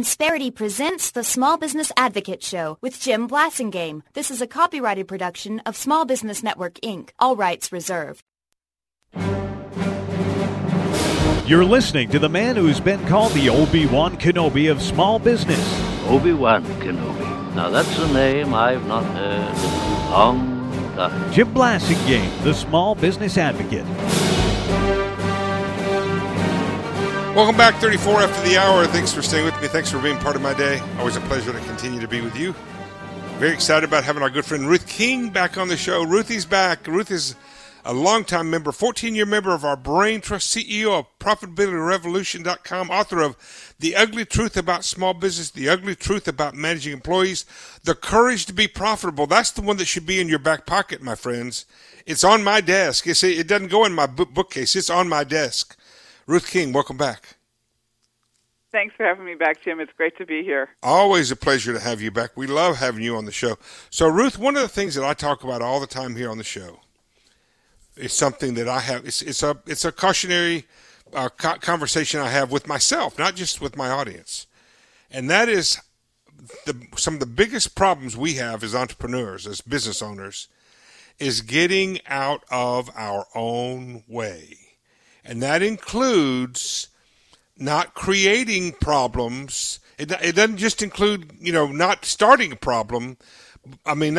Insperity presents the Small Business Advocate Show with Jim Blasingame. This is a copyrighted production of Small Business Network, Inc. All rights reserved. You're listening to the man who's been called the Obi-Wan Kenobi of small business. Obi-Wan Kenobi. Now that's a name I've not heard in a long time. Jim Blasingame, the Small Business Advocate. Welcome back, 34 after the hour. Thanks for staying with me. Thanks for being part of my day. Always a pleasure to continue to be with you. Very excited about having our good friend Ruth King back on the show. Ruthie's back. Ruth is a longtime member, 14-year member of our Brain Trust, CEO of ProfitabilityRevolution.com, author of The Ugly Truth About Small Business, The Ugly Truth About Managing Employees, The Courage to Be Profitable. That's the one that should be in your back pocket, my friends. It's on my desk. You see, it doesn't go in my bookcase. It's on my desk. Ruth King, welcome back. Thanks for having me back, Jim. It's great to be here. Always a pleasure to have you back. We love having you on the show. So, Ruth, one of the things that I talk about all the time here on the show is something that I have. It's a cautionary conversation I have with myself, not just with my audience, and that is some of the biggest problems we have as entrepreneurs, as business owners, is getting out of our own way. And that includes not creating problems. It doesn't just include, not starting a problem. I mean,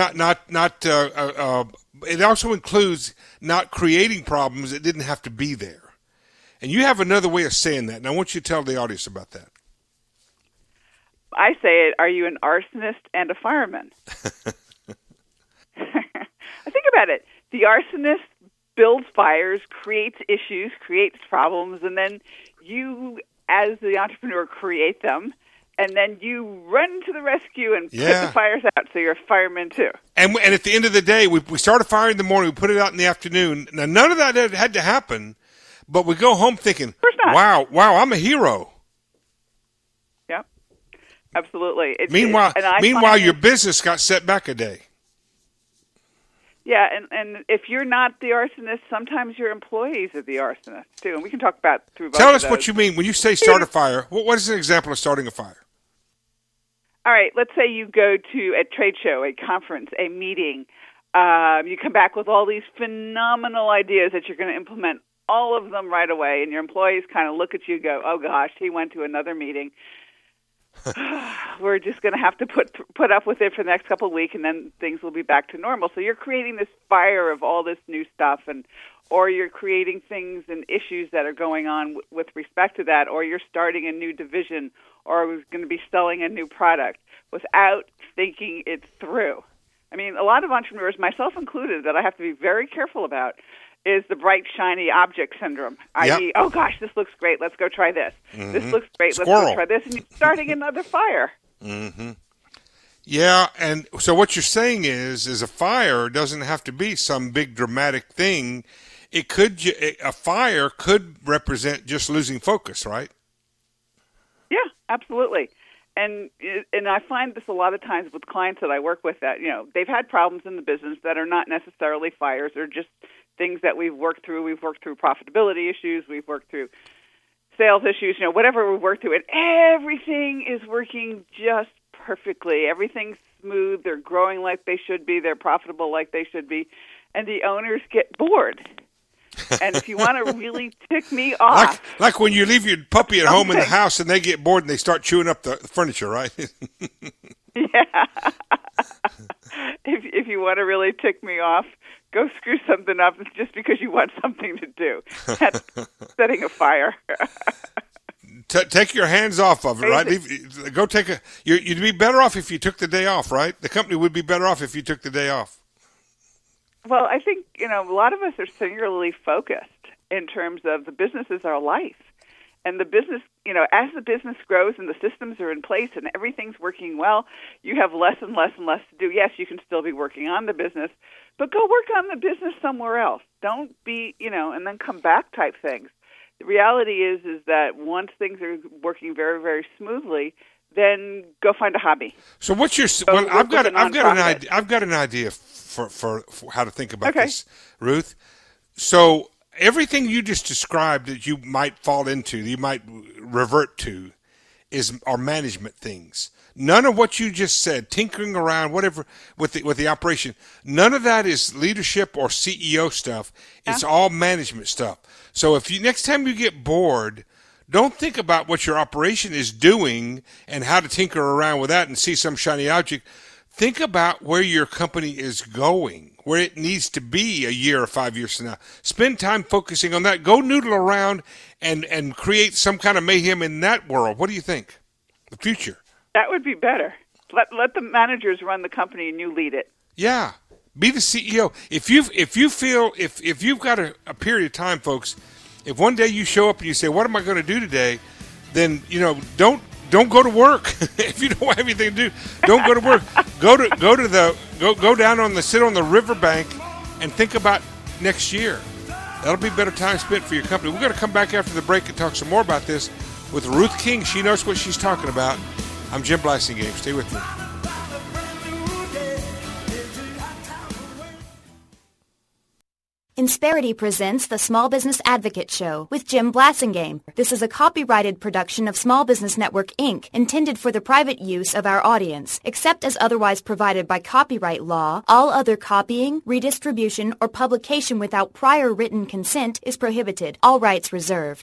it also includes not creating problems that didn't have to be there. And you have another way of saying that. And I want you to tell the audience about that. I say it, are you an arsonist and a fireman? I think about it. The arsonist builds fires, creates issues, creates problems, and then you, as the entrepreneur, create them, and then you run to the rescue and put the fires out, so you're a fireman too. And at the end of the day, we start a fire in the morning, we put it out in the afternoon. Now, none of that had to happen, but we go home thinking, wow, I'm a hero. Yeah, absolutely. Meanwhile, your business got set back a day. Yeah, and if you're not the arsonist, sometimes your employees are the arsonists, too. And we can talk about through both Tell us of what you mean. When you say start a fire, what is an example of starting a fire? All right, let's say you go to a trade show, a conference, a meeting. You come back with all these phenomenal ideas that you're going to implement, all of them right away, and your employees kind of look at you and go, oh, gosh, he went to another meeting. We're just going to have to put up with it for the next couple of weeks, and then things will be back to normal. So you're creating this fire of all this new stuff, or you're creating things and issues that are going on with respect to that, or you're starting a new division, or we're going to be selling a new product without thinking it through. I mean, a lot of entrepreneurs, myself included, that I have to be very careful about is the bright, shiny object syndrome, i.e., oh, gosh, this looks great, let's go try this. Mm-hmm. This looks great, let's go try this, and you're starting another fire. Mm-hmm. Yeah, and so what you're saying is a fire doesn't have to be some big dramatic thing. A fire could represent just losing focus, right? Yeah, absolutely. And I find this a lot of times with clients that I work with that, they've had problems in the business that are not necessarily fires or just things that we've worked through. We've worked through profitability issues. We've worked through sales issues, whatever we've worked through. And everything is working just perfectly. Everything's smooth. They're growing like they should be. They're profitable like they should be. And the owners get bored. And if you want to really tick me off. Like when you leave your puppy at home in the house and they get bored and they start chewing up the furniture, right? Yeah. If you want to really tick me off, go screw something up just because you want something to do. That's setting a fire. Take your hands off of it, right? Go take you'd be better off if you took the day off, right? The company would be better off if you took the day off. Well, I think, a lot of us are singularly focused in terms of the business is our life. And the business, as the business grows and the systems are in place and everything's working well, you have less and less and less to do. Yes, you can still be working on the business, but go work on the business somewhere else. Don't be, and then come back type things. The reality is that once things are working very, very smoothly, then go find a hobby. So what's your? Well, I've got an idea for how to think about this, Ruth. So everything you just described that you might fall into, you might revert to, are management things. None of what you just said, tinkering around, whatever, with the operation, none of that is leadership or CEO stuff. It's all management stuff. So if you next time you get bored, don't think about what your operation is doing and how to tinker around with that and see some shiny object. Think about where your company is going, where it needs to be a year or 5 years from now. Spend time focusing on that. Go noodle around and create some kind of mayhem in that world. What do you think? The future. That would be better. Let the managers run the company and you lead it. Yeah. Be the CEO. If you've got a period of time, folks, if one day you show up and you say, what am I going to do today? Then, don't go to work. If you don't have anything to do, don't go to work. Go down sit on the riverbank and think about next year. That'll be better time spent for your company. We're going to come back after the break and talk some more about this with Ruth King. She knows what she's talking about. I'm Jim Blasingame. Stay with me. Insperity presents the Small Business Advocate Show with Jim Blasingame. This is a copyrighted production of Small Business Network, Inc., intended for the private use of our audience. Except as otherwise provided by copyright law, all other copying, redistribution, or publication without prior written consent is prohibited. All rights reserved.